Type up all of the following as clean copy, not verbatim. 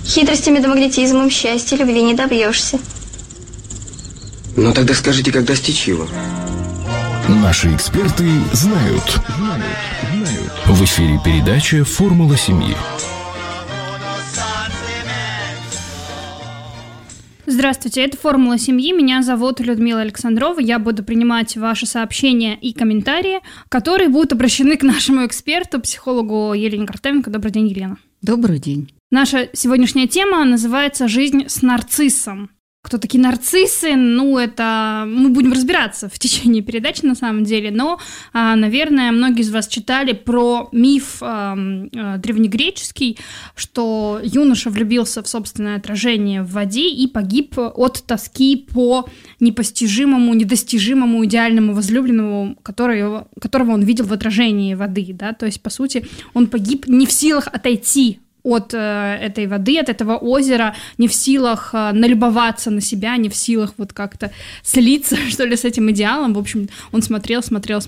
Хитростями да магнетизмом счастья, любви не добьешься. Ну тогда скажите, как достичь его? Наши эксперты знают. В эфире передача «Формула семьи». Здравствуйте, это «Формула семьи». Меня зовут Людмила Александрова. Я буду принимать ваши сообщения и комментарии, которые будут обращены к нашему эксперту, психологу Елене Картавенко. Добрый день, Елена. Добрый день. Наша сегодняшняя тема называется «Жизнь с нарциссом». Кто такие нарциссы? Это мы будем разбираться в течение передачи на самом деле, но, наверное, многие из вас читали про миф древнегреческий, что юноша влюбился в собственное отражение в воде и погиб от тоски по непостижимому, недостижимому, идеальному возлюбленному, которого он видел в отражении воды, да, то есть, по сути, он погиб не в силах отойти от этой воды, от этого озера, не в силах налюбоваться на себя, не в силах вот как-то слиться, что ли, с этим идеалом. В общем, он смотрел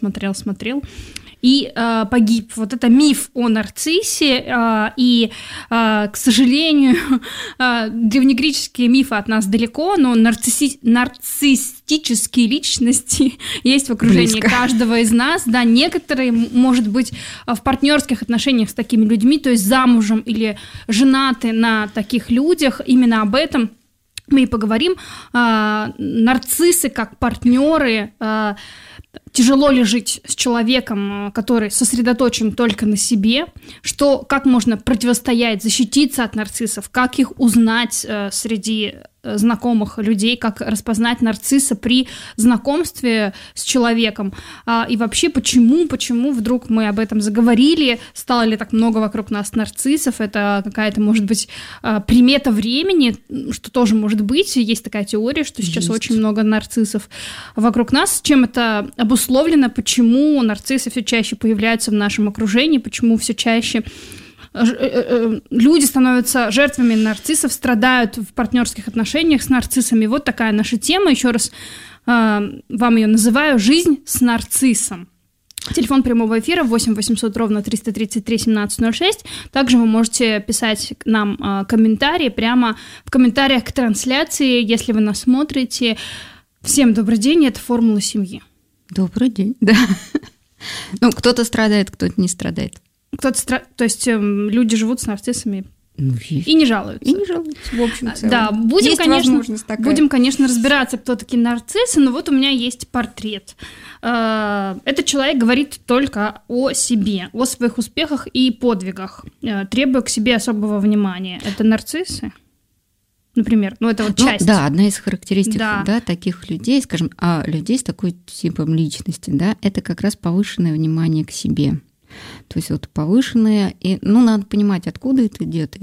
и погиб. Вот это миф о нарциссе, и, к сожалению, древнегреческие мифы от нас далеко, но нарциссические личности есть в окружении каждого из нас. Да, некоторые, может быть, в партнерских отношениях с такими людьми, то есть замужем или женаты на таких людях. Именно об этом мы и поговорим. Нарциссы как партнеры. Тяжело ли жить с человеком, который сосредоточен только на себе, как можно противостоять, защититься от нарциссов, как их узнать среди знакомых людей, как распознать нарцисса при знакомстве с человеком, и вообще почему вдруг мы об этом заговорили, стало ли так много вокруг нас нарциссов, это какая-то, может быть, примета времени, что тоже может быть, есть такая теория, что сейчас очень много нарциссов вокруг нас, с чем это обусловлено, почему нарциссы все чаще появляются в нашем окружении, почему все чаще люди становятся жертвами нарциссов, страдают в партнерских отношениях с нарциссами. Вот такая наша тема. Еще раз вам ее называю «Жизнь с нарциссом». Телефон прямого эфира 8 800 ровно 333 1706. Также вы можете писать нам комментарии прямо в комментариях к трансляции, если вы нас смотрите. Всем добрый день, это «Формула семьи». Добрый день, да. Кто-то страдает, кто-то не страдает. То есть люди живут с нарциссами и не жалуются. В общем, да, будем, конечно, разбираться, кто такие нарциссы, но вот у меня есть портрет. Этот человек говорит только о себе, о своих успехах и подвигах, требуя к себе особого внимания. Это нарциссы? Например, это вот часть. Да, одна из характеристик таких людей, скажем, людей с такой типом личности, да, это как раз повышенное внимание к себе. То есть повышенное, и, надо понимать, откуда это идет.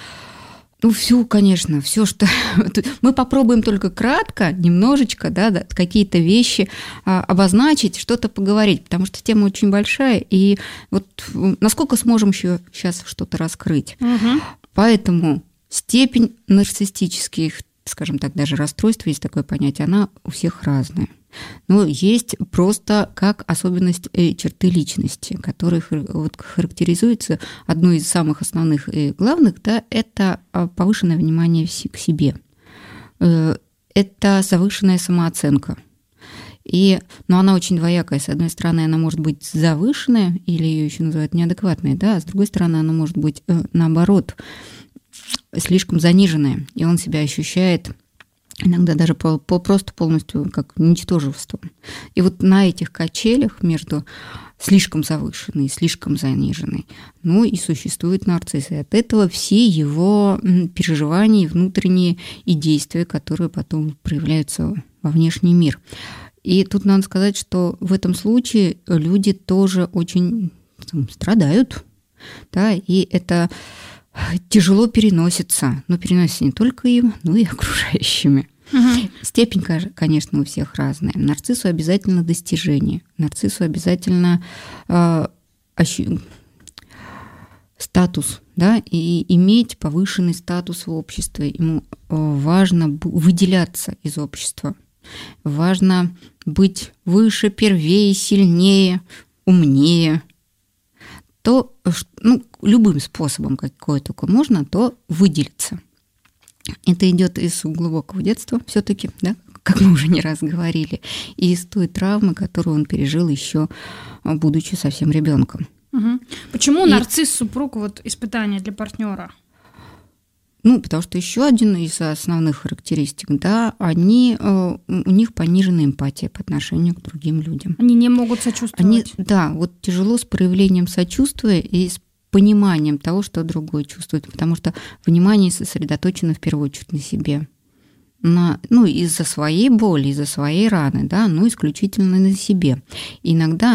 Все, что... Мы попробуем только кратко, немножечко, какие-то вещи обозначить, что-то поговорить, потому что тема очень большая, и насколько сможем еще сейчас что-то раскрыть. Угу. Поэтому степень нарциссических, скажем так, даже расстройств, есть такое понятие, она у всех разная. Есть просто как особенность черты личности, которые характеризуются одной из самых основных и главных, да, это повышенное внимание к себе. Это завышенная самооценка. Но она очень двоякая. С одной стороны, она может быть завышенная, или ее еще называют неадекватной, да, а с другой стороны, она может быть, наоборот, слишком заниженная, и он себя ощущает иногда даже просто полностью как ничтожество. И на этих качелях между слишком завышенной и слишком заниженной, и существует нарцисс. И от этого все его переживания внутренние и действия, которые потом проявляются во внешний мир. И тут надо сказать, что в этом случае люди тоже очень страдают, да, и это тяжело переносится, но переносится не только им, но и окружающими. Угу. Степень, конечно, у всех разная. Нарциссу обязательно достижение, нарциссу обязательно статус, да, и иметь повышенный статус в обществе. Ему важно выделяться из общества, важно быть выше, первее, сильнее, умнее. То, любым способом, какой только можно, то выделиться. Это идет из глубокого детства все-таки, да, как мы уже не раз говорили, и из той травмы, которую он пережил еще будучи совсем ребенком. Угу. Почему нарцисс супруг вот испытание для партнера? Потому что еще один из основных характеристик, да, у них пониженная эмпатия по отношению к другим людям. Они не могут сочувствовать. Вот тяжело с проявлением сочувствия и с пониманием того, что другой чувствует, потому что внимание сосредоточено в первую очередь на себе. Из-за своей боли, из-за своей раны, да, исключительно на себе. И иногда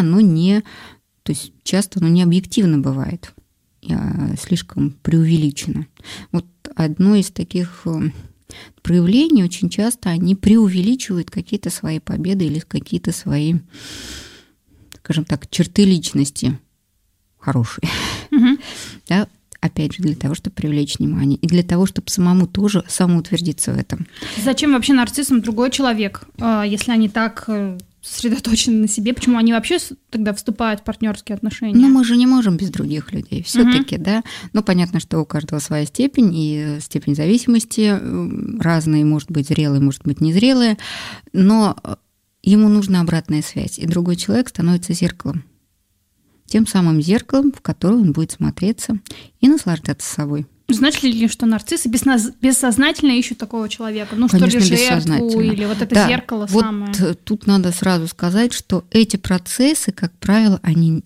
часто оно не объективно бывает, слишком преувеличено. Вот одно из таких проявлений очень часто они преувеличивают какие-то свои победы или какие-то свои, скажем так, черты личности хорошие. Угу. Да, опять же, для того, чтобы привлечь внимание, и для того, чтобы самому тоже самоутвердиться в этом. Зачем вообще нарциссам другой человек, если они так сосредоточены на себе? Почему они вообще тогда вступают в партнерские отношения? Мы же не можем без других людей все-таки, да. Понятно, что у каждого своя степень, и степень зависимости разные, может быть, зрелые, может быть, незрелые, но ему нужна обратная связь, и другой человек становится зеркалом. Тем самым зеркалом, в которое он будет смотреться и наслаждаться собой. Значит ли, что нарциссы бессознательно ищут такого человека? Конечно, что ли, жертву, или вот это зеркало самое? Тут надо сразу сказать, что эти процессы, как правило,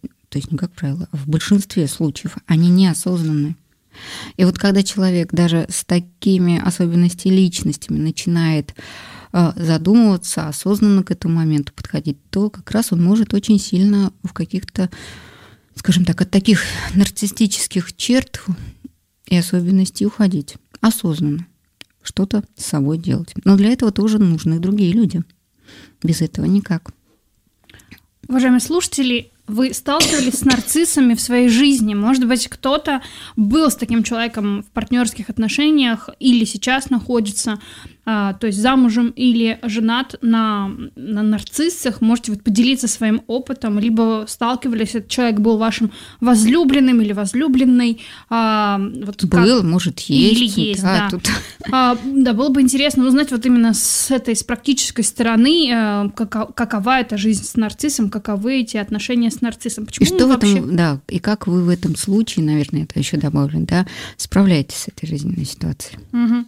в большинстве случаев, они неосознанны. И вот когда человек даже с такими особенностями личностями начинает задумываться, осознанно к этому моменту подходить, то как раз он может очень сильно в каких-то, скажем так, от таких нарциссических черт и особенностей уходить осознанно, что-то с собой делать. Но для этого тоже нужны другие люди. Без этого никак. Уважаемые слушатели, вы сталкивались с нарциссами в своей жизни? Может быть, кто-то был с таким человеком в партнерских отношениях или сейчас находится, то есть замужем или женат на нарциссах? Можете поделиться своим опытом, либо сталкивались, этот человек был вашим возлюбленным или возлюбленной? Может, есть. Или есть, да. Да, было бы интересно узнать именно с практической стороны, какова эта жизнь с нарциссом, каковы эти отношения с нарциссом. Почему и что в этом, и как вы в этом случае, наверное, это еще добавлено, да, справляетесь с этой жизненной ситуацией?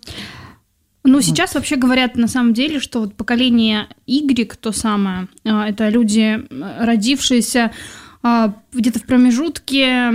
Угу. Сейчас вообще говорят на самом деле, что поколение Y, то самое, это люди, родившиеся где-то в промежутке,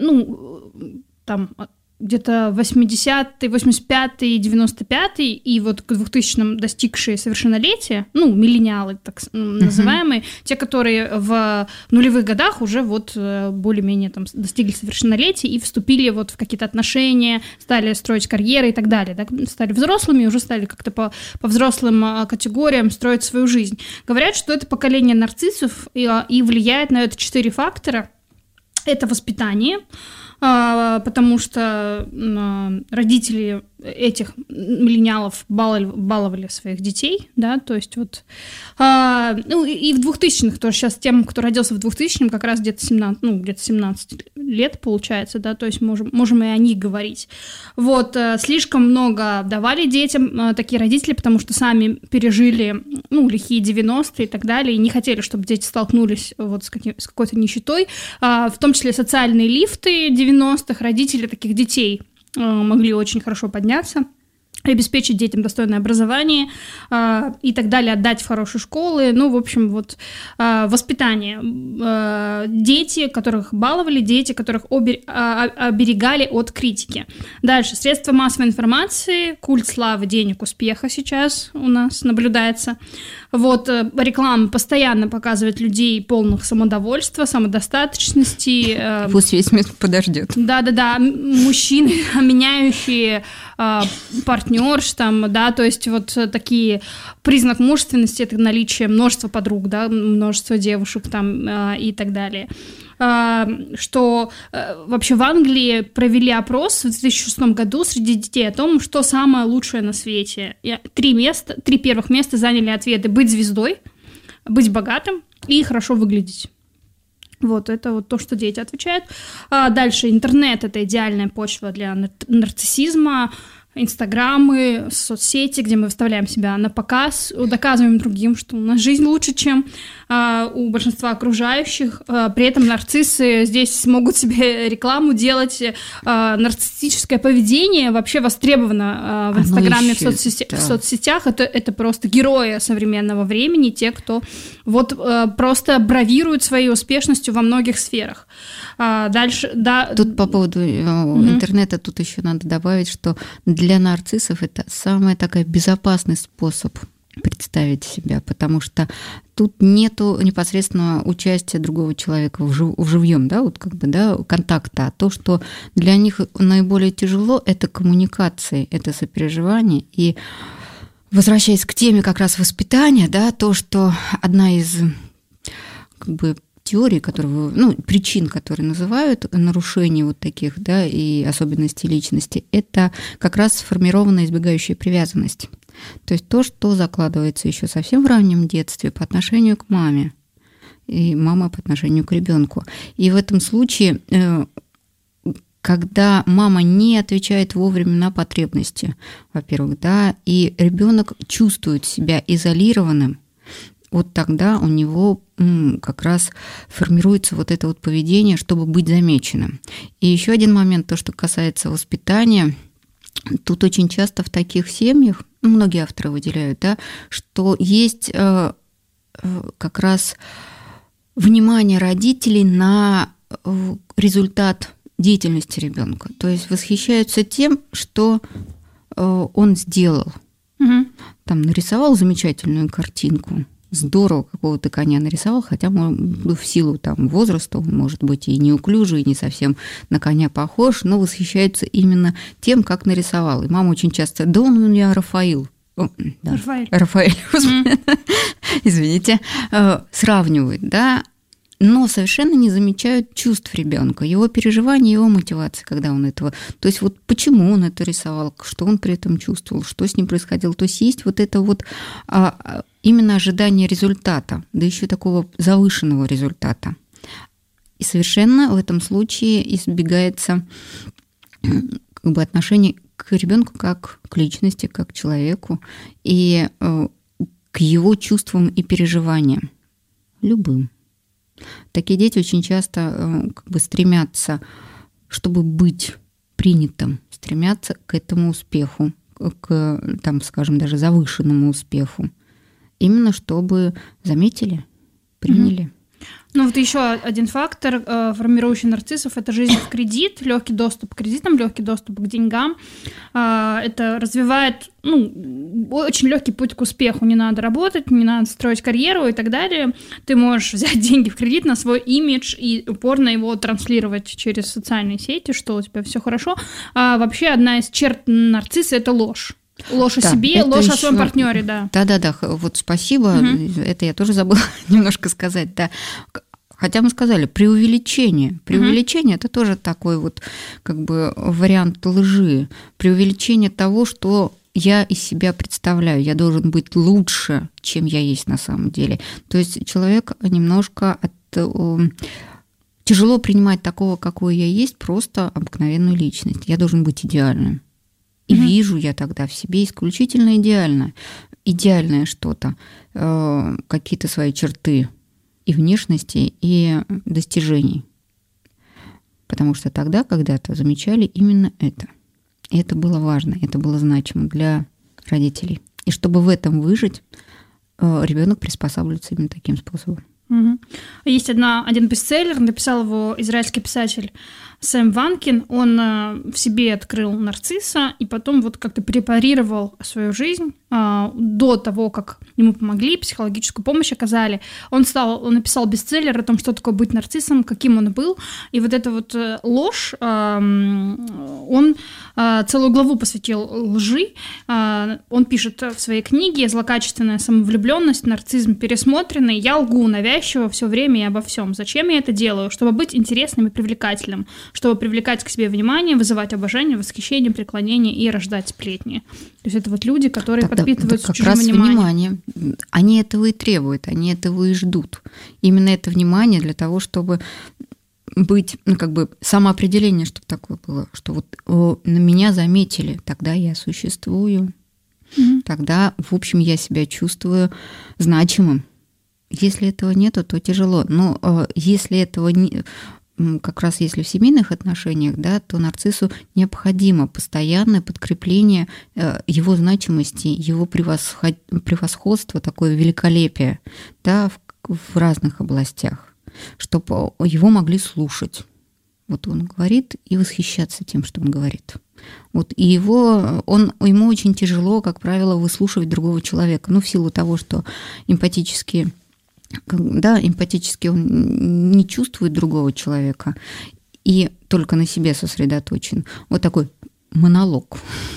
где-то 80-й, 85-й, 95-й, и к 2000-м достигшие совершеннолетия, миллениалы, так называемые, те, которые в нулевых годах уже более-менее достигли совершеннолетия и вступили в какие-то отношения, стали строить карьеры и так далее, да, стали взрослыми и уже стали как-то по взрослым категориям строить свою жизнь. Говорят, что это поколение нарциссов, и влияет на это 4 фактора. Это воспитание, потому что родители этих миллениалов баловали своих детей, да, то есть и в 2000-х тоже сейчас тем, кто родился в 2000-м, как раз где-то 17 лет получается, да, то есть можем и о них говорить. Слишком много давали детям такие родители, потому что сами пережили, лихие 90-е и так далее, и не хотели, чтобы дети столкнулись с какой-то нищетой, в том числе социальные лифты 90-х, родители таких детей могли очень хорошо подняться, обеспечить детям достойное образование и так далее, отдать в хорошие школы, воспитание. Дети, которых баловали, дети, которых оберегали от критики. Дальше, средства массовой информации, культ славы, денег, успеха сейчас у нас наблюдается. Реклама постоянно показывает людей полных самодовольства, самодостаточности. Пусть весь мир подождет. Да-да-да, мужчины, меняющие партнерш, то есть такие признак мужественности — это наличие множества подруг, да, множество девушек и так далее. Что вообще в Англии провели опрос в 2006 году среди детей о том, что самое лучшее на свете. 3 первых места заняли ответы: быть звездой, быть богатым и хорошо выглядеть. Это то, что дети отвечают. Дальше, интернет — это идеальная почва для нарциссизма. инстаграмы, соцсети, где мы выставляем себя на показ, доказываем другим, что у нас жизнь лучше, чем у большинства окружающих. При этом нарциссы здесь могут себе рекламу делать. Нарциссическое поведение вообще востребовано в Инстаграме, в соцсетях. Это просто герои современного времени, те, кто вот просто бравирует своей успешностью во многих сферах. Дальше, да. Тут по поводу интернета тут еще надо добавить, что для нарциссов это самый такой безопасный способ представить себя, потому что тут нету непосредственного участия другого человека в живьем, да, вот как бы, да, контакта. А то, что для них наиболее тяжело, это коммуникации, это сопереживание. И возвращаясь к теме как раз воспитания, да, то, что одна из как бы теорий, причин, которые называют нарушение вот таких, да, и особенностей личности, это как раз сформированная избегающая привязанность. То есть то, что закладывается еще совсем в раннем детстве по отношению к маме, и мама по отношению к ребенку. И в этом случае, когда мама не отвечает вовремя на потребности, во-первых, да, и ребенок чувствует себя изолированным, вот тогда у него как раз формируется вот это вот поведение, чтобы быть замеченным. И еще один момент, то, что касается воспитания, тут очень часто в таких семьях, многие авторы выделяют, да, что есть как раз внимание родителей на результат деятельности ребенка. То есть восхищаются тем, что он сделал. Угу. Там нарисовал замечательную картинку. Здорово, какого-то коня нарисовал, хотя в силу там возраста он может быть и неуклюжий, и не совсем на коня похож, но восхищается именно тем, как нарисовал. И мама очень часто: да он у меня Рафаэль. Рафаэль. Извините, сравнивают, да, но совершенно не замечают чувств ребенка, его переживаний, его мотивации, когда он этого... То есть вот почему он это рисовал, что он при этом чувствовал, что с ним происходило. То есть есть вот это вот именно ожидание результата, да еще такого завышенного результата. И совершенно в этом случае избегается как бы отношение к ребенку как к личности, как к человеку, и к его чувствам и переживаниям, любым. Такие дети очень часто как бы стремятся, чтобы быть принятым, стремятся к этому успеху, к, там, скажем, даже завышенному успеху, именно чтобы заметили, приняли. Ну вот еще один фактор, формирующий нарциссов, это жизнь в кредит, легкий доступ к кредитам, легкий доступ к деньгам. Это развивает очень легкий путь к успеху. Не надо работать, не надо строить карьеру и так далее. Ты можешь взять деньги в кредит на свой имидж и упорно его транслировать через социальные сети, что у тебя все хорошо. Вообще одна из черт нарцисса – это ложь. Ложь о себе, ложь о своем партнере, да. Да, вот спасибо. Угу. Это я тоже забыла немножко сказать, да. Хотя мы сказали преувеличение. Преувеличение это тоже такой вот как бы вариант лжи. Преувеличение того, что я из себя представляю. Я должен быть лучше, чем я есть на самом деле. То есть человек немножко тяжело принимать такого, какой я есть, просто обыкновенную личность. Я должен быть идеальным. И вижу я тогда в себе исключительно идеальное что-то, какие-то свои черты и внешности, и достижений. Потому что тогда когда-то замечали именно это. И это было важно, это было значимо для родителей. И чтобы в этом выжить, ребенок приспосабливается именно таким способом. Есть один бестселлер, написал его израильский писатель Сэм Ванкин. Он в себе открыл нарцисса и потом вот как-то препарировал свою жизнь до того, как ему помогли, психологическую помощь оказали. Он написал бестселлер о том, что такое быть нарциссом, каким он был. И вот эта вот ложь, он целую главу посвятил лжи. Он пишет в своей книге: «Злокачественная самовлюбленность, нарциссизм пересмотренный. Я лгу навязчиво все время и обо всем. Зачем я это делаю? Чтобы быть интересным и привлекательным, чтобы привлекать к себе внимание, вызывать обожание, восхищение, преклонение и рождать сплетни». То есть это вот люди, которые подпитываются чужим вниманием. Они этого и требуют, они этого и ждут. Именно это внимание для того, чтобы быть, самоопределение, чтобы такое было, что вот на меня заметили, тогда я существую, тогда, в общем, я себя чувствую значимым. Если этого нету, то тяжело. Но если этого не... Как раз если в семейных отношениях, да, то нарциссу необходимо постоянное подкрепление его значимости, его превосходства, такое великолепие, да, в разных областях, чтобы его могли слушать. Вот он говорит и восхищаться тем, что он говорит. Вот, и ему очень тяжело, как правило, выслушивать другого человека, в силу того, что эмпатически он не чувствует другого человека и только на себе сосредоточен. Вот такой монолог.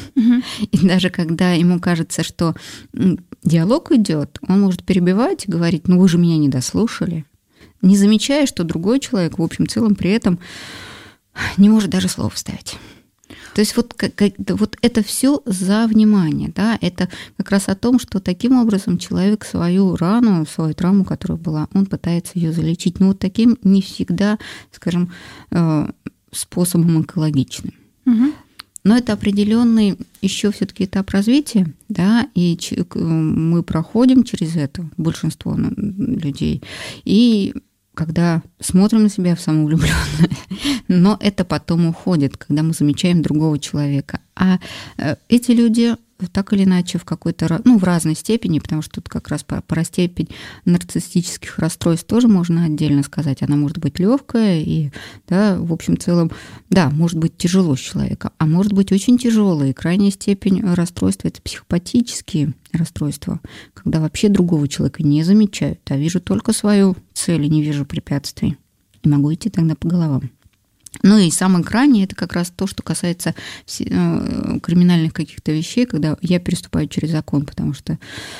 И даже когда ему кажется, что диалог идет, он может перебивать и говорить: вы же меня не дослушали, не замечая, что другой человек в общем целом при этом не может даже слова вставить. То есть вот это все за внимание, да, это как раз о том, что таким образом человек свою рану, свою травму, которая была, он пытается ее залечить, но вот таким не всегда, скажем, способом экологичным. Но это определенный еще все-таки этап развития, да, и мы проходим через это, большинство людей, и когда смотрим на себя в самовлюбленное, но это потом уходит, когда мы замечаем другого человека. А эти люди так или иначе в какой-то, в разной степени, потому что тут как раз про степень нарциссических расстройств тоже можно отдельно сказать. Она может быть легкая и, да, в общем целом, да, может быть тяжело с человека, а может быть очень тяжелая. И крайняя степень расстройства – это психопатические расстройства, когда вообще другого человека не замечают, а вижу только свою цель и не вижу препятствий. И могу идти тогда по головам. И самое крайнее – это как раз то, что касается криминальных каких-то вещей, когда я переступаю через закон, потому что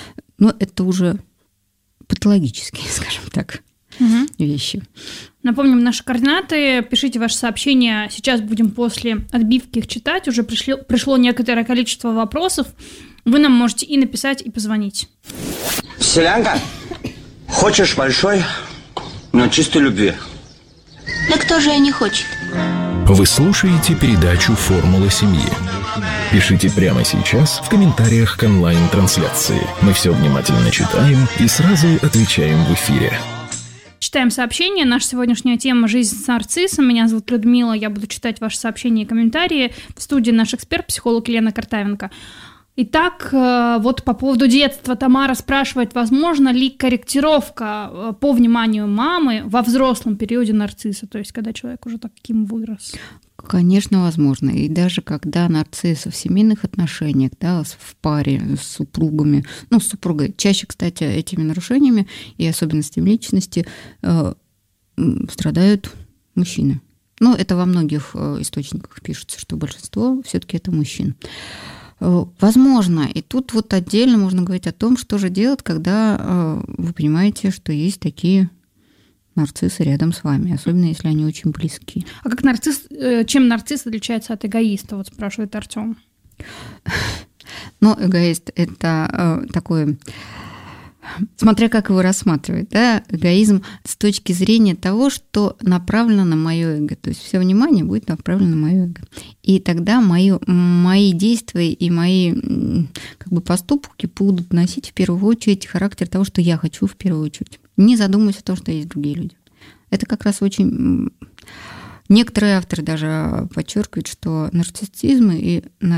это уже патологические, скажем так, вещи. Напомним наши координаты. Пишите ваши сообщения. Сейчас будем после отбивки их читать. Уже пришло некоторое количество вопросов. Вы нам можете и написать, и позвонить. Селянка, хочешь большой, но чистой любви? Да кто же и не хочет? Вы слушаете передачу «Формула семьи». Пишите прямо сейчас в комментариях к онлайн-трансляции. Мы все внимательно читаем и сразу отвечаем в эфире. Читаем сообщения. Наша сегодняшняя тема «Жизнь с нарциссом». Меня зовут Людмила. Я буду читать ваши сообщения и комментарии. В студии наш эксперт, психолог Елена Картавенко. Итак, вот по поводу детства Тамара спрашивает, возможно ли корректировка по вниманию мамы во взрослом периоде нарцисса, то есть когда человек уже таким вырос? Конечно, возможно. И даже когда нарцисс в семейных отношениях, да, в паре с супругами, с супругой, чаще, кстати, этими нарушениями и особенностями личности страдают мужчины. Это во многих источниках пишется, что большинство все-таки это мужчин. Возможно, и тут вот отдельно можно говорить о том, что же делать, когда вы понимаете, что есть такие нарциссы рядом с вами, особенно если они очень близки. А чем нарцисс отличается от эгоиста, вот спрашивает Артём. Эгоист – это такой... Смотря как его рассматривать, да, эгоизм с точки зрения того, что направлено на мое эго. То есть все внимание будет направлено на мое эго. И тогда мои действия и мои поступки будут носить в первую очередь характер того, что я хочу в первую очередь. Не задумываясь о том, что есть другие люди. Это как раз очень... Некоторые авторы даже подчеркивают, что нарциссизм и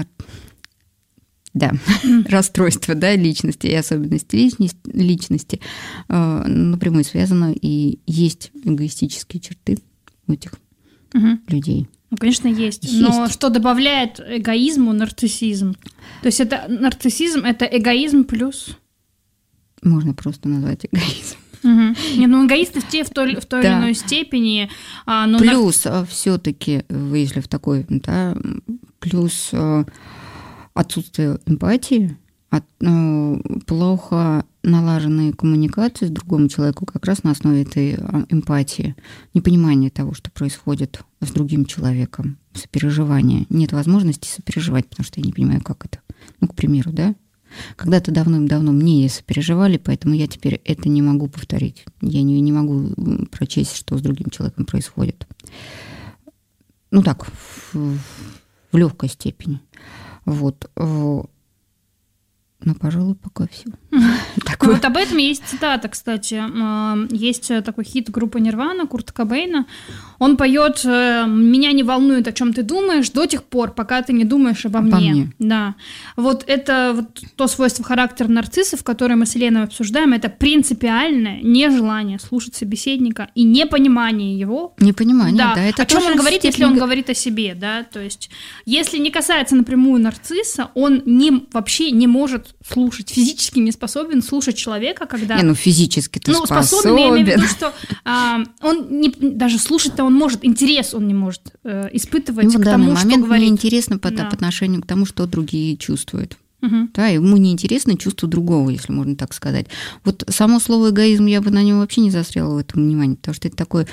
расстройство, да, личности и особенности личности напрямую связано, и есть эгоистические черты у этих людей. Конечно, есть. Но что добавляет эгоизму нарциссизм? То есть это нарциссизм, это эгоизм плюс? Можно просто назвать эгоизм. Эгоисты все в той или иной степени. Плюс все-таки, если в такой, да, плюс отсутствие эмпатии, плохо налаженные коммуникации с другим человеком как раз на основе этой эмпатии, непонимание того, что происходит с другим человеком, сопереживание. Нет возможности сопереживать, потому что я не понимаю, как это. К примеру, да? Когда-то давным-давно мне сопереживали, поэтому я теперь это не могу повторить. Я не могу прочесть, что с другим человеком происходит. Ну так, в легкой степени. Вот. Ну, пожалуй, пока все. Ну, вот об этом есть цитата, кстати. Есть такой хит группы Нирвана, Курта Кобейна. Он поет: «Меня не волнует, о чем ты думаешь, до тех пор, пока ты не думаешь обо мне». Да. Вот это вот то свойство характера нарциссов, которое мы с Еленой обсуждаем, это принципиальное нежелание слушать собеседника и непонимание его. Непонимание, да. Это о чем он говорит, если он говорит о себе, да. То есть, если не касается напрямую нарцисса, он вообще не может слушать, физически не способен слушать человека, когда... физически-то способен. Я имею в виду, что он даже слушать-то он может, интерес он не может испытывать к тому, что говорит. Мне интересно по отношению к тому, что другие чувствуют. Да, ему неинтересно чувство другого, если можно так сказать. Вот само слово эгоизм, я бы на нем вообще не застряла в этом внимании, потому что это такой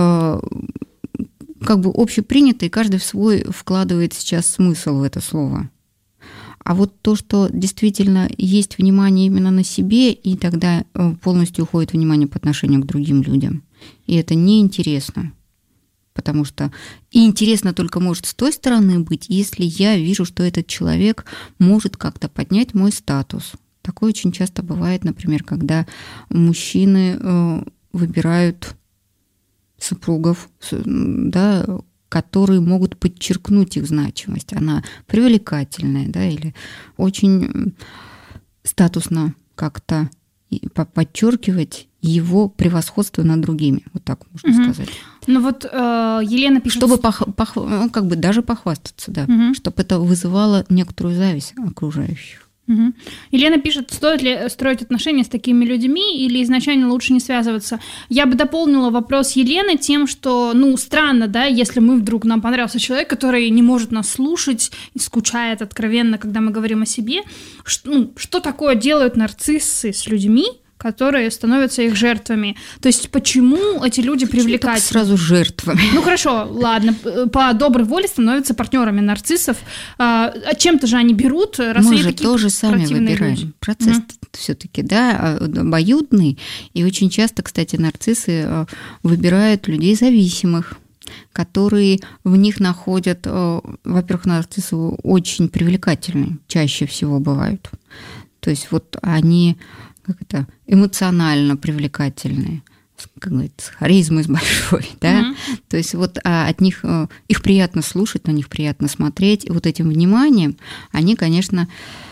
как бы общепринятый, каждый в свой вкладывает сейчас смысл в это слово. А вот то, что действительно есть внимание именно на себе, и тогда полностью уходит внимание по отношению к другим людям. И это неинтересно. Потому что и интересно только может с той стороны быть, если я вижу, что этот человек может как-то поднять мой статус. Такое очень часто бывает, например, когда мужчины выбирают супругов, да, которые могут подчеркнуть их значимость. Она привлекательная, да, или очень статусно как-то подчеркивать его превосходство над другими. Вот так можно сказать. Ну вот Елена пишет... Чтобы как бы даже похвастаться, да, чтобы это вызывало некоторую зависть окружающих. Елена пишет: стоит ли строить отношения с такими людьми или изначально лучше не связываться? Я бы дополнила вопрос Елены тем, что, странно, да, если нам понравился человек, который не может нас слушать и скучает откровенно, когда мы говорим о себе. Что такое делают нарциссы с людьми, которые становятся их жертвами? То есть почему эти люди привлекательны? Сразу жертвами. Хорошо, ладно, по доброй воле становятся партнерами нарциссов. Чем-то же они берут, раз мы они же такие тоже сами выбираем. Люди. Процесс все-таки, да, обоюдный. И очень часто, кстати, нарциссы выбирают людей зависимых, которые в них находят, во-первых, нарциссы очень привлекательные, чаще всего бывают. То есть вот они эмоционально привлекательные, как говорится, с харизмой с большой, да. То есть вот от них их приятно слушать, на них приятно смотреть, и вот этим вниманием они, конечно,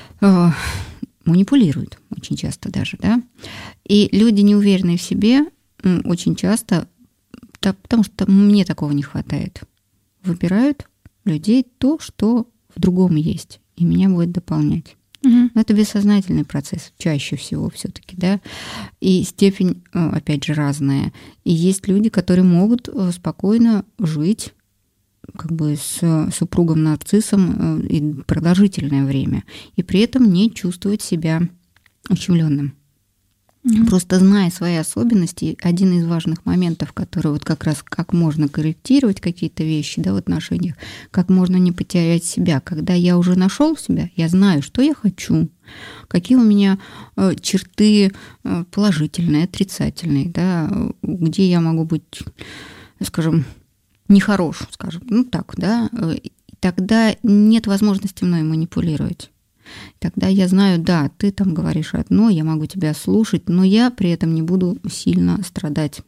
манипулируют очень часто даже, да. И люди, неуверенные в себе, очень часто, потому что мне такого не хватает, выбирают людей то, что в другом есть, и меня будет дополнять. Но это бессознательный процесс, чаще всего все-таки, да, и степень, опять же, разная. И есть люди, которые могут спокойно жить как бы с супругом-нарциссом и продолжительное время, и при этом не чувствовать себя ущемленным. Просто зная свои особенности, один из важных моментов, который вот как раз как можно корректировать какие-то вещи, да, в отношениях, как можно не потерять себя. Когда я уже нашел себя, я знаю, что я хочу, какие у меня черты положительные, отрицательные, да, где я могу быть, скажем, нехорош, скажем, так, да, тогда нет возможности мной манипулировать. Тогда я знаю, да, ты там говоришь одно, я могу тебя слушать, но я при этом не буду сильно страдать.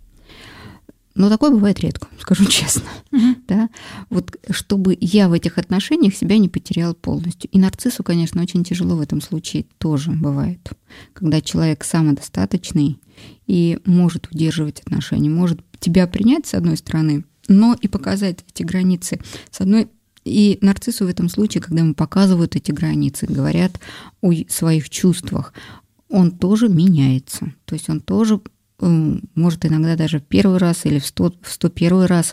Но такое бывает редко, скажу честно. Да? Вот чтобы я в этих отношениях себя не потеряла полностью. И нарциссу, конечно, очень тяжело в этом случае тоже бывает. Когда человек самодостаточный и может удерживать отношения, может тебя принять с одной стороны, но и показать эти границы с одной. И нарциссу в этом случае, когда ему показывают эти границы, говорят о своих чувствах, он тоже меняется. То есть он тоже может иногда даже в первый раз или в 101 раз,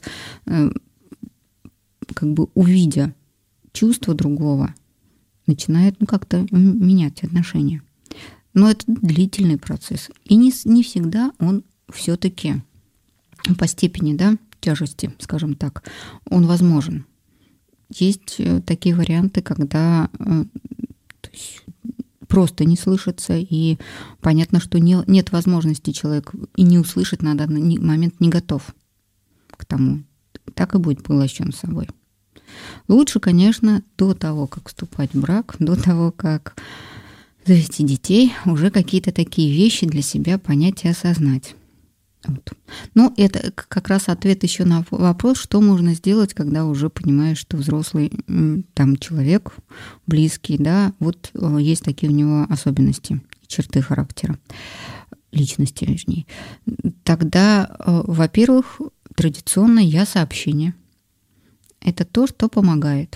как бы увидя чувство другого, начинает как-то менять отношения. Но это длительный процесс. И не всегда он все-таки по степени, да, тяжести, скажем так, он возможен. Есть такие варианты, когда просто не слышится, и понятно, что нет возможности человек и не услышать на данный момент не готов к тому. Так и будет поглощен собой. Лучше, конечно, до того, как вступать в брак, до того, как завести детей, уже какие-то такие вещи для себя понять и осознать. Вот. Ну, это как раз ответ еще на вопрос, что можно сделать, когда уже понимаешь, что взрослый там человек, близкий, да, вот есть такие у него особенности, черты характера, личности, вернее. Тогда, во-первых, традиционно я-сообщение. Это то, что помогает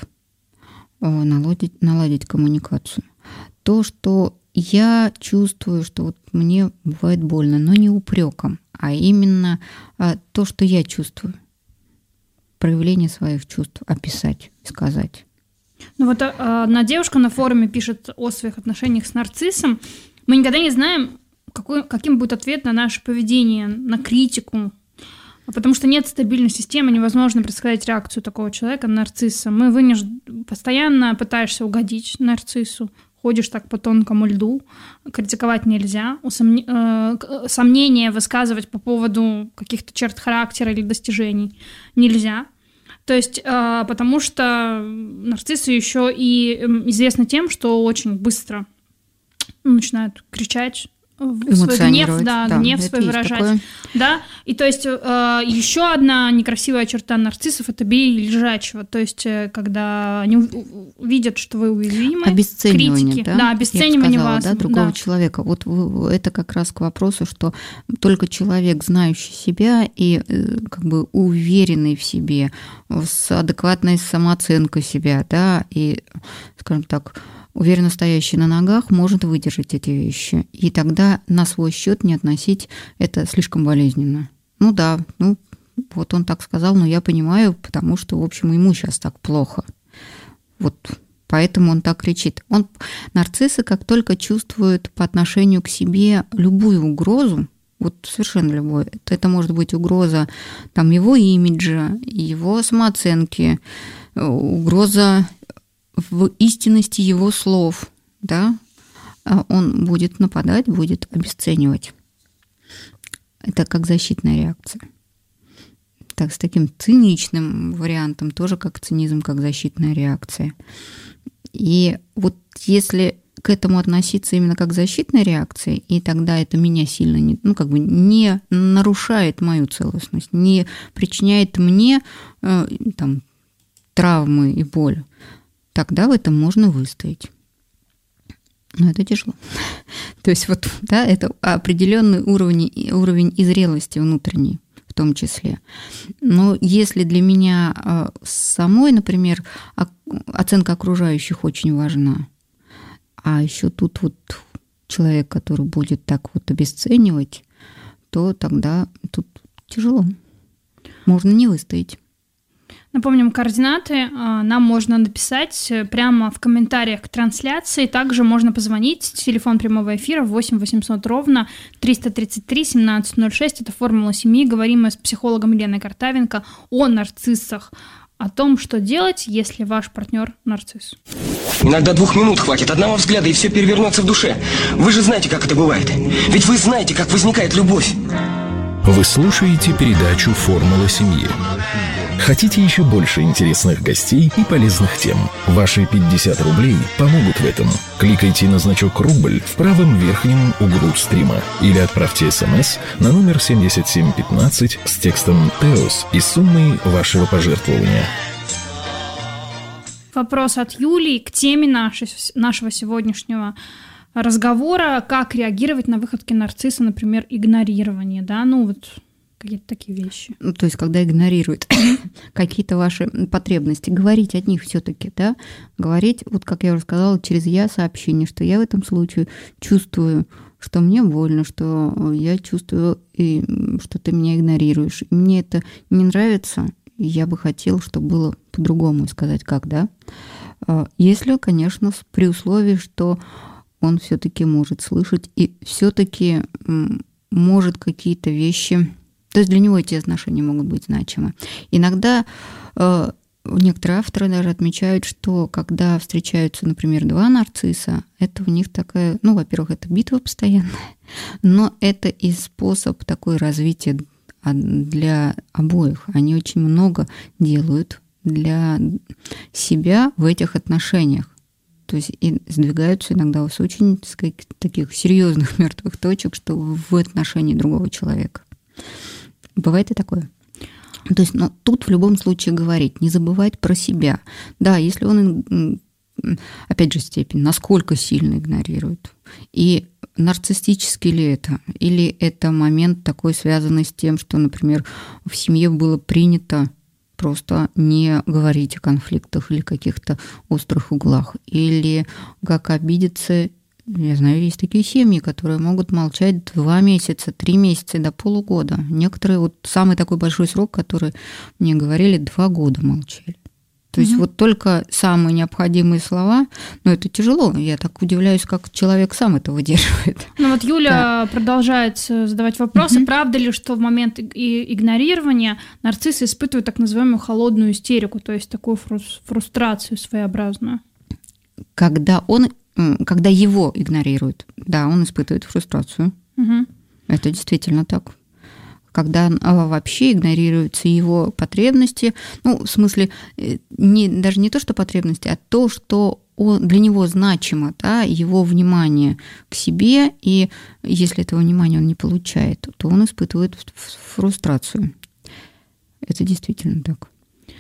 наладить коммуникацию. То, что я чувствую, что вот мне бывает больно, но не упреком, а именно то, что я чувствую. Проявление своих чувств, описать, сказать. Ну вот одна девушка на форуме пишет о своих отношениях с нарциссом. Мы никогда не знаем, каким будет ответ на наше поведение, на критику. Потому что нет стабильной системы, невозможно предсказать реакцию такого человека, нарцисса. Постоянно пытаешься угодить нарциссу, ходишь так по тонкому льду, критиковать нельзя, сомнения высказывать по поводу каких-то черт характера или достижений нельзя. То есть, потому что нарциссы еще и известны тем, что очень быстро начинают кричать, свой гнев, гнев свой выражать. Такое. Да? И то есть еще одна некрасивая черта нарциссов — это бей лежачего. То есть когда они видят, что вы уязвимы, обесценивание, критики. Да, обесценивание вас. Да, другого человека. Вот это как раз к вопросу, что только человек, знающий себя и как бы уверенный в себе, с адекватной самооценкой себя, да, и, скажем так, уверенно стоящий на ногах, может выдержать эти вещи. И тогда на свой счет не относить это слишком болезненно. Ну да, вот он так сказал, но я понимаю, потому что, в общем, ему сейчас так плохо. Вот поэтому он так кричит. Нарциссы, как только чувствуют по отношению к себе любую угрозу, вот совершенно любую, это может быть угроза там, его имиджа, его самооценки, угроза в истинности его слов, да, он будет нападать, будет обесценивать. Это как защитная реакция. Так, с таким циничным вариантом тоже как цинизм, как защитная реакция. И вот если к этому относиться именно как к защитной реакции, и тогда это меня сильно не нарушает мою целостность, не причиняет мне там, травмы и боль, тогда в этом можно выстоять. Но это тяжело. То есть вот, да, это определенный уровень и зрелости внутренней в том числе. Но если для меня самой, например, оценка окружающих очень важна, а еще тут вот человек, который будет так вот обесценивать, то тогда тут тяжело. Можно не выстоять. Напомним, координаты нам можно написать прямо в комментариях к трансляции. Также можно позвонить. Телефон прямого эфира 8 800 ровно 333 1706. Это «Формула семьи». Говорим мы с психологом Еленой Картавенко о нарциссах, о том, что делать, если ваш партнер нарцисс. Иногда 2 минут хватит, одного взгляда, и все перевернется в душе. Вы же знаете, как это бывает. Ведь вы знаете, как возникает любовь. Вы слушаете передачу «Формула семьи». Хотите еще больше интересных гостей и полезных тем? Ваши 50 рублей помогут в этом. Кликайте на значок «Рубль» в правом верхнем углу стрима или отправьте СМС на номер 7715 с текстом «ТЭОС» и суммой вашего пожертвования. Вопрос от Юлии к теме нашего сегодняшнего разговора. Как реагировать на выходки нарцисса, например, игнорирование, да, какие-то такие вещи. То есть, когда игнорируют какие-то ваши потребности, говорить о них все-таки, да, говорить, вот как я уже сказала, через я-сообщение, что я в этом случае чувствую, что мне больно, что я чувствую, что ты меня игнорируешь. И мне это не нравится, я бы хотела, чтобы было по-другому, сказать как, да. Если, конечно, при условии, что он все-таки может слышать и все-таки может какие-то вещи... То есть для него эти отношения могут быть значимы. Иногда некоторые авторы даже отмечают, что когда встречаются, например, два нарцисса, это у них такая, ну, во-первых, это битва постоянная, но это и способ такой развития для обоих. Они очень много делают для себя в этих отношениях. То есть и сдвигаются иногда с очень, так сказать, таких серьезных мертвых точек, что в отношении другого человека. Бывает и такое. То есть, но тут в любом случае говорить, не забывать про себя. Да, если он, опять же, степень, насколько сильно игнорирует. И нарциссический ли это? Или это момент такой, связанный с тем, что, например, в семье было принято просто не говорить о конфликтах или каких-то острых углах. Или как обидеться. Я знаю, есть такие семьи, которые могут молчать 2 месяца, 3 месяца, до полугода. Некоторые, вот самый такой большой срок, который мне говорили, 2 года молчали. То есть вот только самые необходимые слова, но это тяжело. Я так удивляюсь, как человек сам это выдерживает. Ну вот Юля продолжает задавать вопросы. Правда ли, что в момент игнорирования нарциссы испытывают так называемую холодную истерику, то есть такую фрустрацию своеобразную? Когда его игнорируют, да, он испытывает фрустрацию. Это действительно так. Когда вообще игнорируются его потребности, ну, в смысле, даже не то, что потребности, а то, что для него значимо, да, его внимание к себе, и если этого внимания он не получает, то он испытывает фрустрацию. Это действительно так.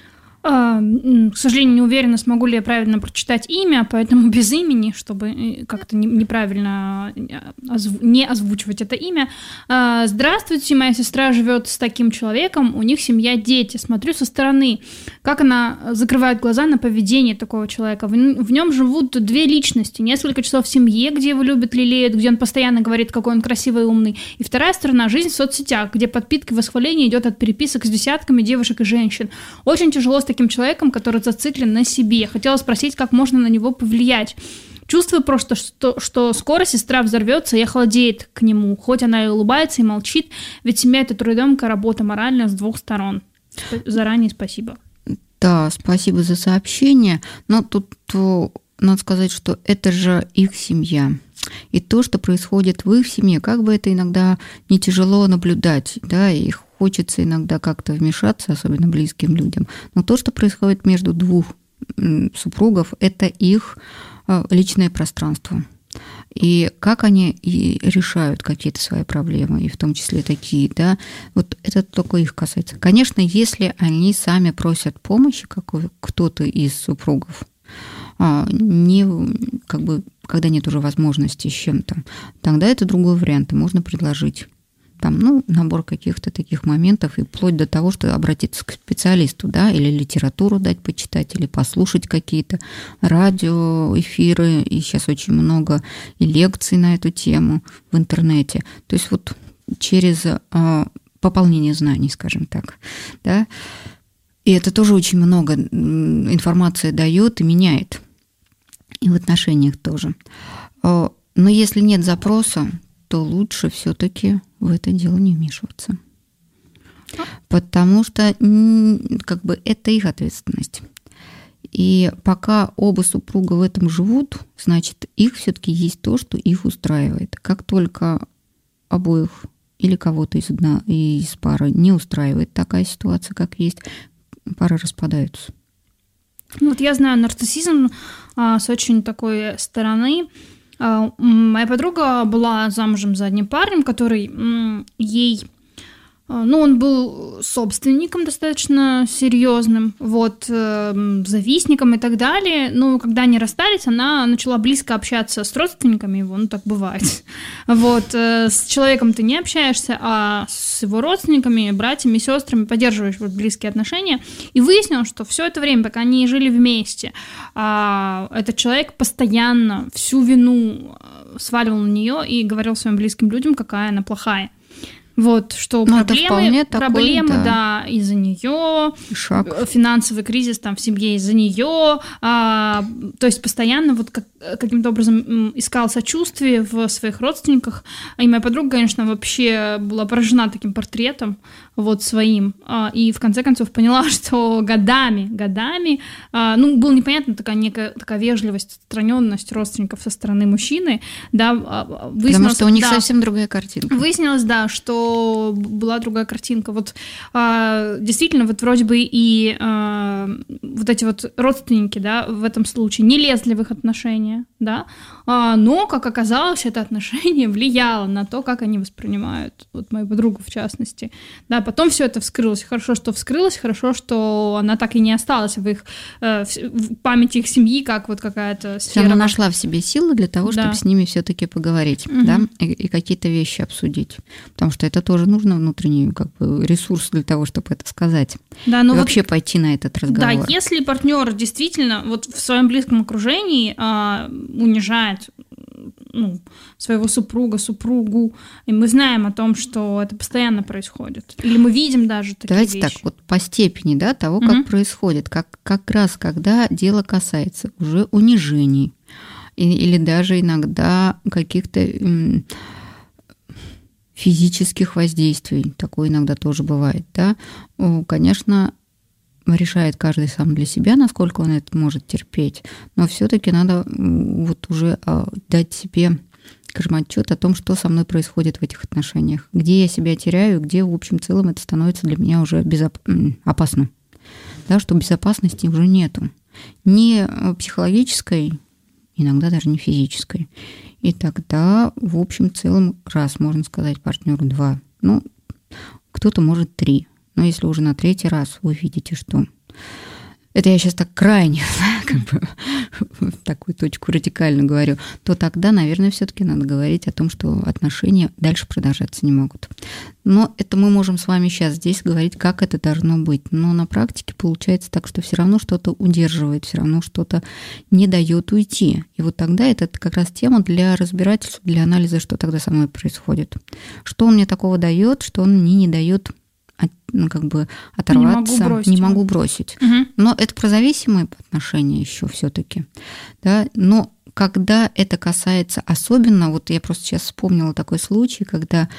К сожалению, не уверена, смогу ли я правильно прочитать имя, поэтому без имени, чтобы как-то неправильно не озвучивать это имя. Здравствуйте, моя сестра живет с таким человеком, у них семья, дети. Смотрю со стороны, как она закрывает глаза на поведение такого человека. В нем живут 2 личности. Несколько часов в семье, где его любят, лелеют, где он постоянно говорит, какой он красивый и умный. И вторая сторона – жизнь в соцсетях, где подпитка и восхваление идет от переписок с десятками девушек и женщин. Очень тяжело с таким человеком, который зациклен на себе. Хотела спросить, как можно на него повлиять. Чувствую просто, что скоро сестра взорвется и охладеет к нему, хоть она и улыбается, и молчит, ведь семья – это трудоемкая работа морально с 2 сторон. Заранее спасибо. Да, спасибо за сообщение. Но тут надо сказать, что это же их семья. И то, что происходит в их семье, как бы это иногда не тяжело наблюдать, да, и хочется иногда как-то вмешаться, особенно близким людям. Но то, что происходит между 2 супругов, это их личное пространство. И как они и решают какие-то свои проблемы, и в том числе такие, да, вот это только их касается. Конечно, если они сами просят помощи, кто-то из супругов, когда нет уже возможности с чем-то, тогда это другой вариант, и можно предложить. Там, набор каких-то таких моментов, и вплоть до того, что обратиться к специалисту, да, или литературу дать почитать, или послушать какие-то радиоэфиры, и сейчас очень много и лекций на эту тему в интернете. То есть вот через пополнение знаний, скажем так, да, и это тоже очень много информации дает и меняет, и в отношениях тоже. Но если нет запроса, то лучше все-таки в это дело не вмешиваться. Потому что это их ответственность. И пока оба супруга в этом живут, значит, их все-таки есть то, что их устраивает. Как только обоих или кого-то из пары не устраивает такая ситуация, как есть, пары распадаются. Вот я знаю нарциссизм с очень такой стороны. Моя подруга была замужем за одним парнем, который он был собственником достаточно серьезным, завистником и так далее. Но когда они расстались, она начала близко общаться с родственниками его, так бывает. С человеком ты не общаешься, а с его родственниками, братьями, сестрами поддерживаешь близкие отношения. И выяснилось, что все это время, пока они жили вместе, этот человек постоянно всю вину сваливал на нее и говорил своим близким людям, какая она плохая. Вот, что Ну, это вполне проблемы, такой, да, из-за нее, шаг. финансовый кризис там в семье из-за нее, то есть постоянно вот каким-то образом искал сочувствие в своих родственниках. И моя подруга, конечно, вообще была поражена таким портретом вот своим, и в конце концов поняла, что годами, ну, была непонятна такая вежливость, отстраненность родственников со стороны мужчины, да, Потому что у них совсем другая картинка. Выяснилось, да, что была другая картинка. Вот действительно, вот вроде бы и вот эти вот родственники, да, в этом случае не лезли в их отношения, да, но, как оказалось, это отношение влияло на то, как они воспринимают вот мою подругу в частности. Да, потом все это вскрылось. Хорошо, что вскрылось, хорошо, что она так и не осталась в их в памяти их семьи, как вот какая-то сфера. Она нашла в себе силы для того, чтобы с ними все-таки поговорить, да, и какие-то вещи обсудить. Потому что это тоже нужно внутренний как бы ресурс для того, чтобы это сказать. Да, и вообще пойти на этот разговор. Да, если партнер действительно вот в своем близком окружении унижает своего супругу, и мы знаем о том, что это постоянно происходит. Или мы видим даже такие вещи. Давайте так, вот по степени, да, того, как происходит. Как раз, когда дело касается уже унижений, или даже иногда каких-то физических воздействий, такое иногда тоже бывает, да, конечно, решает каждый сам для себя, насколько он это может терпеть, но все-таки надо вот уже дать себе, скажем, отчет о том, что со мной происходит в этих отношениях, где я себя теряю, где в общем целом это становится для меня уже опасно, да, что безопасности уже нету, ни психологической, иногда даже не физической. И тогда, в общем целом, раз, можно сказать, партнеру 2, ну, кто-то может 3. Но если уже на 3-й раз вы видите, что... Это я сейчас так крайне, как бы, в такую точку радикально говорю, то тогда, наверное, все-таки надо говорить о том, что отношения дальше продолжаться не могут. Но это мы можем с вами сейчас здесь говорить, как это должно быть. Но на практике получается так, что все равно что-то удерживает, все равно что-то не дает уйти. И вот тогда это как раз тема для разбирательства, для анализа, что тогда со мной происходит. Что он мне такого дает, что он мне не дает как бы оторваться, не могу бросить. Угу. Но это про зависимые отношения еще все-таки. Да? Но когда это касается особенно, вот я просто сейчас вспомнила такой случай, когда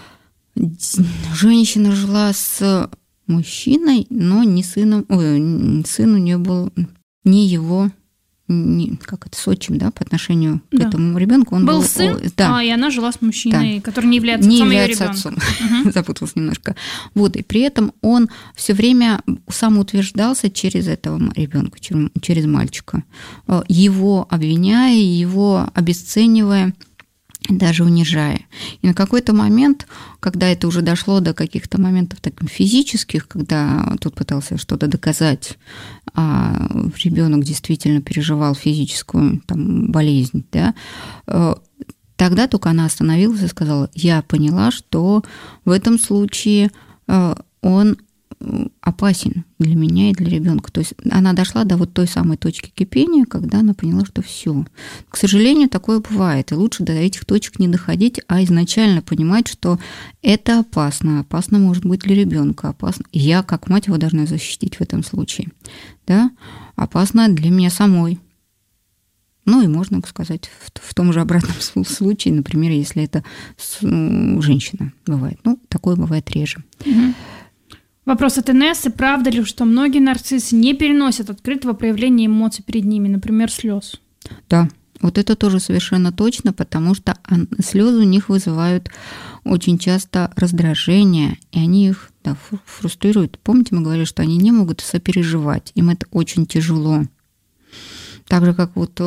женщина жила с мужчиной, но не сыном, сын у нее был не его, как это, с отчим, да, по отношению к этому ребенку. Он был сын, и она жила с мужчиной, который не является отцом ее ребенка. Запуталась немножко. Вот, и при этом он все время самоутверждался через этого ребенка, через мальчика, его обвиняя, его обесценивая, даже унижая. И на какой-то момент, когда это уже дошло до каких-то моментов таких физических, когда тут пытался что-то доказать, а ребенок действительно переживал физическую болезнь, да, тогда только она остановилась и сказала: я поняла, что в этом случае он опасен для меня и для ребенка. То есть она дошла до вот той самой точки кипения, когда она поняла, что все. К сожалению, такое бывает. И лучше до этих точек не доходить, а изначально понимать, что это опасно. Опасно может быть для ребенка. Опасно. Я, как мать, его должна защитить в этом случае. Да? Опасно для меня самой. Ну и можно сказать в том же обратном случае, например, если это женщина бывает. Ну, такое бывает реже. Угу. Вопрос от Инессы. Правда ли, что многие нарциссы не переносят открытого проявления эмоций перед ними, например, слез? Да, вот это тоже совершенно точно, потому что слезы у них вызывают очень часто раздражение, и они их фрустрируют. Помните, мы говорили, что они не могут сопереживать, им это очень тяжело. Так же, как вот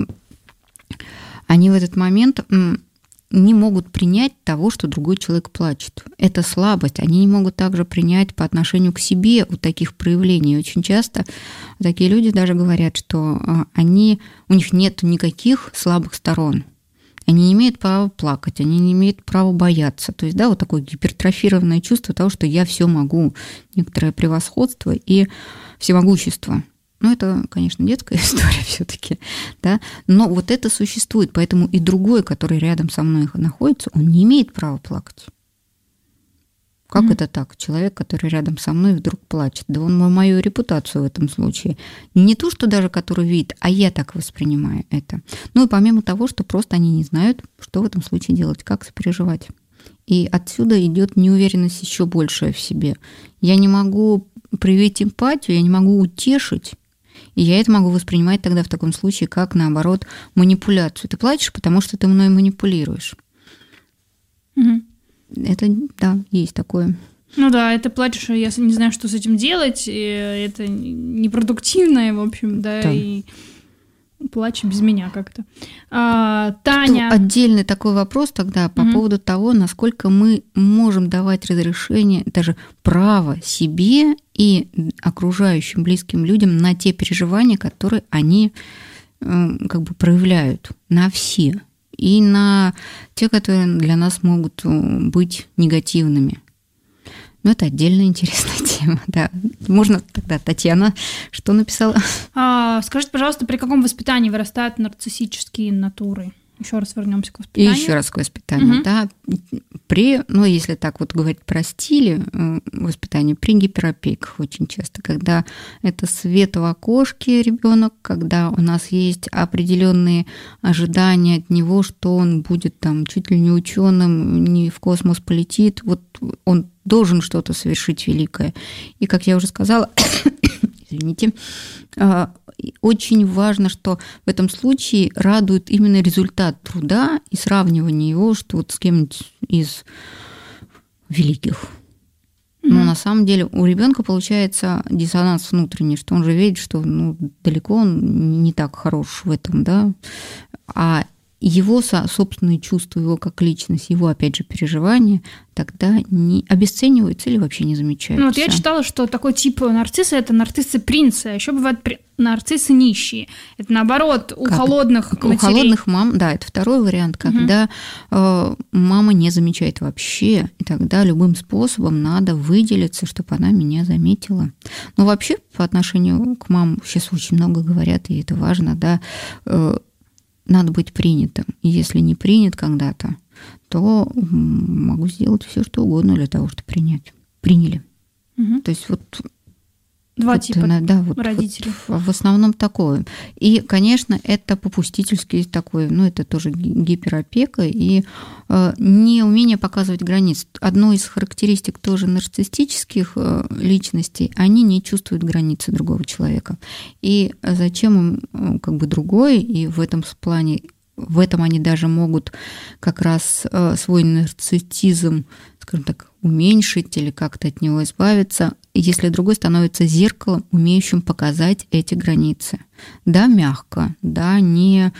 они в этот момент не могут принять того, что другой человек плачет. Это слабость. Они не могут также принять по отношению к себе вот таких проявлений. Очень часто такие люди даже говорят, что у них нет никаких слабых сторон. Они не имеют права плакать, они не имеют права бояться. То есть, да, вот такое гипертрофированное чувство того, что я все могу, некоторое превосходство и всемогущество. Ну, это, конечно, детская история все-таки, да, но вот это существует, поэтому и другой, который рядом со мной находится, он не имеет права плакать. Как это так? Человек, который рядом со мной, вдруг плачет. Да он мою репутацию в этом случае. Не то, что даже который видит, а я так воспринимаю это. Ну и помимо того, что просто они не знают, что в этом случае делать, как сопереживать. И отсюда идет неуверенность еще большая в себе. Я не могу проявить эмпатию, я не могу утешить. И я это могу воспринимать тогда в таком случае, как, наоборот, манипуляцию. Ты плачешь, потому что ты мной манипулируешь. Угу. Это, да, есть такое. Ну да, это плачешь, я не знаю, что с этим делать, и это непродуктивно, в общем, да. И плачь без меня как-то. Таня. Отдельный такой вопрос тогда по поводу того, насколько мы можем давать разрешение, даже право себе и окружающим близким людям на те переживания, которые они как бы проявляют, на все. И на те, которые для нас могут быть негативными. Но это отдельно интересная тема. Да. Можно тогда, Татьяна, что написала? Скажите, пожалуйста, при каком воспитании вырастают нарциссические натуры? Еще раз вернемся к воспитанию. И еще раз к воспитанию, да. Если так вот говорить про стили воспитания, при гиперопеках очень часто, когда это свет в окошке ребенок, когда у нас есть определенные ожидания от него, что он будет там чуть ли не ученым, не в космос полетит, вот он должен что-то совершить великое. И, как я уже сказала, извините, очень важно, что в этом случае радует именно результат труда и сравнивание его, что вот с кем-нибудь из великих. Но на самом деле у ребенка получается диссонанс внутренний, что он же видит, что далеко он не так хорош в этом, да, а его собственные чувства, его как личность, его, опять же, переживания тогда не обесцениваются или вообще не замечаются. Вот я читала, что такой тип нарцисса – это нарциссы-принцы, а еще бывают нарциссы нищие. Это наоборот, у холодных матерей. У холодных мам, да, это второй вариант, когда мама не замечает вообще, и тогда любым способом надо выделиться, чтобы она меня заметила. Но вообще по отношению к мамам сейчас очень много говорят, и это важно, да, надо быть принятым. И если не принят когда-то, то могу сделать все, что угодно для того, чтобы принять. Приняли. То есть вот два типа родителей. В основном такое. И, конечно, это попустительский такой, это тоже гиперопека и неумение показывать границы. Одной из характеристик тоже нарциссических личностей, они не чувствуют границы другого человека. И зачем им как бы другой, и в этом плане, в этом они даже могут как раз свой нарциссизм, скажем так, уменьшить или как-то от него избавиться, если другой становится зеркалом, умеющим показать эти границы. Да, мягко, да, не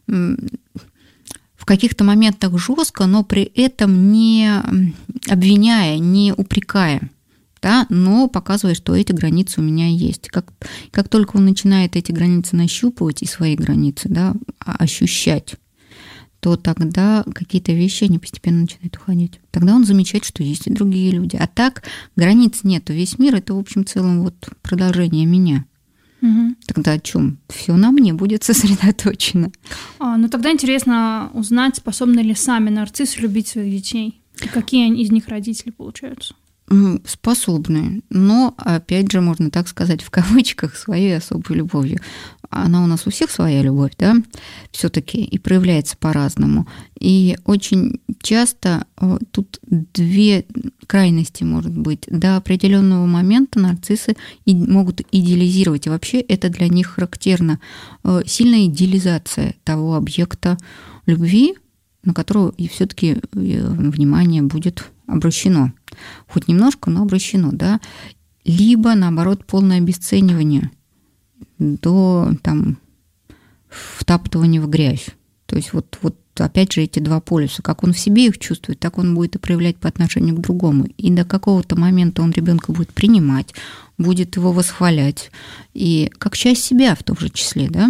в каких-то моментах жестко, но при этом не обвиняя, не упрекая, да, но показывая, что эти границы у меня есть. Как только он начинает эти границы нащупывать и свои границы, да, ощущать, то тогда какие-то вещи, они постепенно начинают уходить. Тогда он замечает, что есть и другие люди. А так границ нету. Весь мир – это, в общем целом, вот продолжение меня. Тогда о чем? Все на мне будет сосредоточено. Тогда интересно узнать, способны ли сами нарциссы любить своих детей. И какие из них родители получаются? Способны, но, опять же, можно так сказать, в кавычках, своей особой любовью. Она у нас у всех своя любовь, да, все-таки и проявляется по-разному. И очень часто тут две крайности, может быть. До определенного момента нарциссы могут идеализировать, и вообще это для них характерно. Сильная идеализация того объекта любви, на которого и все-таки внимание будет обращено. Хоть немножко, но обращено, да. Либо, наоборот, полное обесценивание до втаптывания в грязь. То есть вот опять же эти два полюса. Как он в себе их чувствует, так он будет и проявлять по отношению к другому. И до какого-то момента он ребенка будет принимать, будет его восхвалять. И как часть себя в том же числе, да.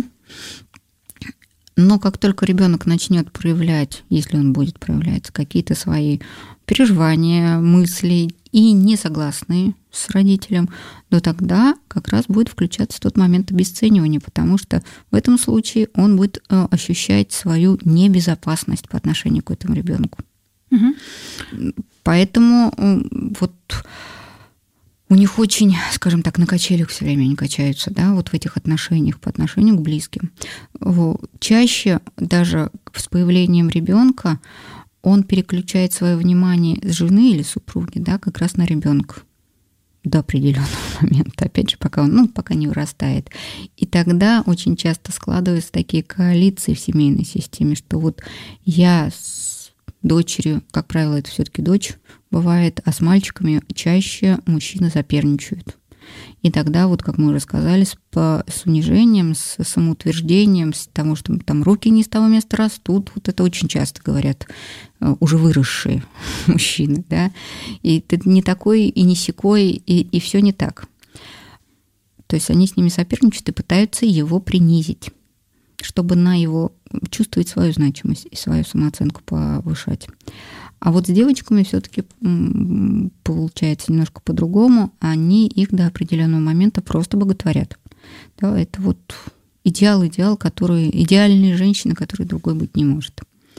Но как только ребенок начнет проявлять, если он будет проявлять какие-то свои переживания, мысли и не согласные с родителем, то тогда как раз будет включаться тот момент обесценивания, потому что в этом случае он будет ощущать свою небезопасность по отношению к этому ребенку. Поэтому вот у них очень, скажем так, на качелях все время они качаются, да, вот в этих отношениях по отношению к близким. Чаще даже с появлением ребенка он переключает свое внимание с жены или супруги, да, как раз на ребенка до определенного момента, опять же, пока он, пока не вырастает. И тогда очень часто складываются такие коалиции в семейной системе, что вот я с дочерью, как правило, это все-таки дочь бывает, а с мальчиками чаще мужчины соперничают. И тогда, вот как мы уже сказали, с унижением, с самоутверждением, с того, что там руки не с того места растут, вот это очень часто говорят уже выросшие мужчины, да, и ты не такой и не сякой, и все не так. То есть они с ними соперничают и пытаются его принизить, чтобы на его чувствовать свою значимость и свою самооценку повышать. А вот с девочками все-таки получается немножко по-другому. Они их до определенного момента просто боготворят. Да, это вот идеал, который идеальная женщина, которой другой быть не может.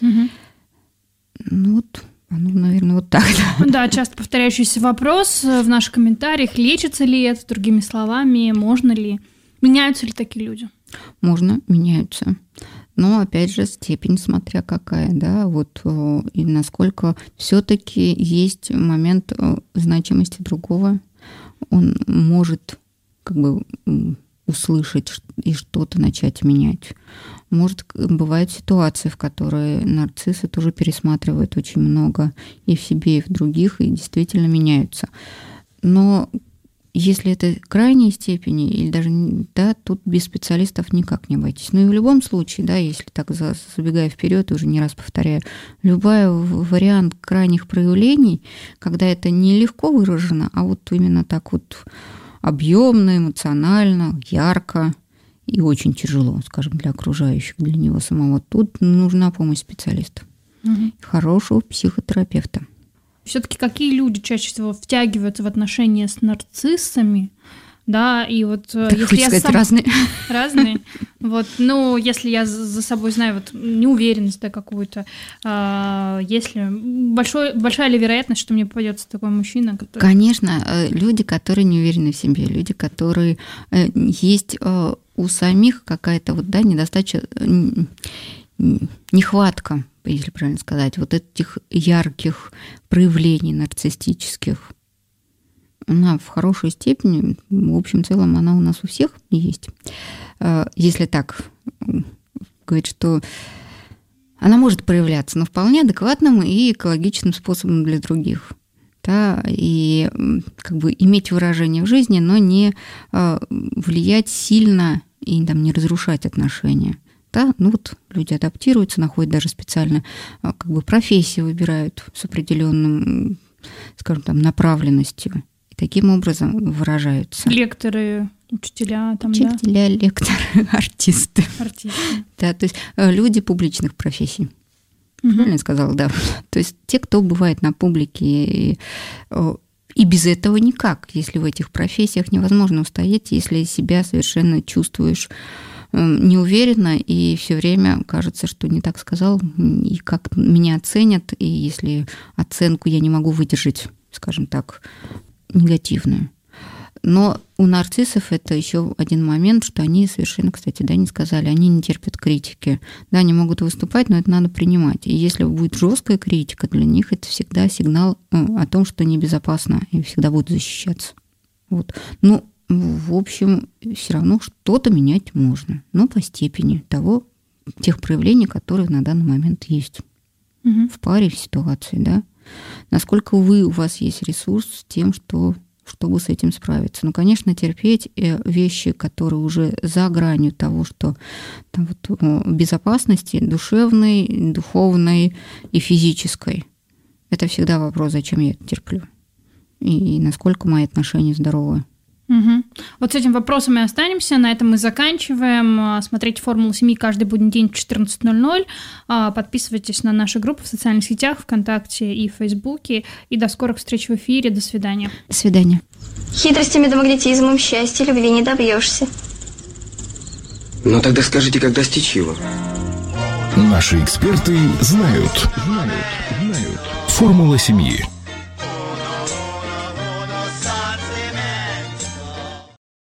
Ну вот, наверное, вот так. Да, часто повторяющийся вопрос в наших комментариях: лечится ли это, другими словами, можно ли, меняются ли такие люди? Можно, меняются. Но, опять же, степень смотря какая, да, вот, и насколько все-таки есть момент значимости другого. Он может как бы услышать и что-то начать менять. Может, бывают ситуации, в которые нарциссы тоже пересматривают очень много и в себе, и в других, и действительно меняются. Но если это крайней степени, или даже, да, тут без специалистов никак не обойтись. Ну и в любом случае, да, если так забегая вперед, уже не раз повторяю, любой вариант крайних проявлений, когда это не легко выражено, а вот именно так вот объемно, эмоционально, ярко и очень тяжело, скажем, для окружающих, для него самого, тут нужна помощь специалиста, хорошего психотерапевта. Все-таки какие люди чаще всего втягиваются в отношения с нарциссами, да, и вот если я разные. Разные. Вот, ну, если я за собой знаю вот неуверенность, да, какую-то, если большая ли вероятность, что мне попадется такой мужчина, который... Конечно, люди, которые не уверены в себе, люди, которые есть у самих какая-то вот, да, недостача, нехватка, если правильно сказать, вот этих ярких проявлений нарциссических, она в хорошей степени, в общем целом, она у нас у всех есть. Если так говорить, что она может проявляться, но вполне адекватным и экологичным способом для других. Да, и как бы иметь выражение в жизни, но не влиять сильно и там, не разрушать отношения. Да, ну вот люди адаптируются, находят даже специально как бы профессии выбирают с определенным, скажем, там, направленностью. И таким образом выражаются. Лекторы, учителя, там, учителя, да? Лекторы, артисты. Да, то есть люди публичных профессий. Правильно я сказала, да. То есть те, кто бывает на публике, и без этого никак. Если в этих профессиях невозможно устоять, если себя совершенно чувствуешь неуверенно, и все время кажется, что не так сказал, и как меня оценят, и если оценку я не могу выдержать, скажем так, негативную. Но у нарциссов это еще один момент, что они совершенно, кстати, да, не сказали, они не терпят критики. Да, они могут выступать, но это надо принимать. И если будет жесткая критика, для них это всегда сигнал о том, что небезопасно, и всегда будут защищаться. Вот. Ну, в общем, все равно что-то менять можно, но по степени тех проявлений, которые на данный момент есть в паре, в ситуации, да. Насколько у вас есть ресурс с тем, чтобы с этим справиться. Ну, конечно, терпеть вещи, которые уже за гранью того, что там, вот, безопасности душевной, духовной и физической. Это всегда вопрос, зачем я это терплю и насколько мои отношения здоровы. Вот с этим вопросом мы останемся. На этом мы заканчиваем. Смотрите «Формулу семьи» каждый будний день в 14:00. Подписывайтесь на наши группы в социальных сетях, ВКонтакте и Фейсбуке. И до скорых встреч в эфире. До свидания. До свидания. Хитростями да магнетизмом счастья любви не добьешься. Ну тогда скажите, как достичь его? Наши эксперты знают. Формула семьи.